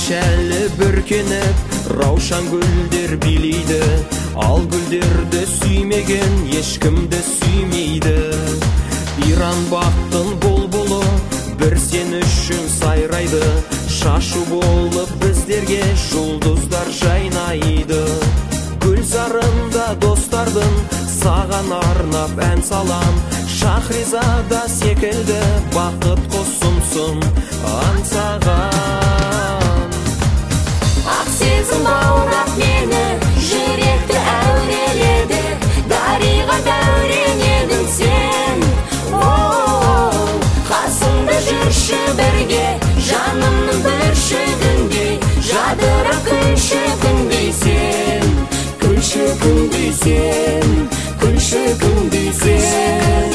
шәлі бүркеніп, раушан гүлдер билейді. Ал гүлдерді сүймеген ешкімді сүймейді. Иран бақтың бұлбұлы бір сен үшін сайрайды. Шашу болып біздерге жұлдыздар жайнайды. Гүлзарында достардың саған арнап ән салам. Шахризада секілді бақыт қосымсың аңсаған. Ақ сезім баурап мені, жүректі әуреледі. Дариға дәурен едің сен. Қасымда жүрші бірге, жанымның бүршігіндей. Жадырап күлші күндей сен, күлші күндей сен, күлші күндей сен.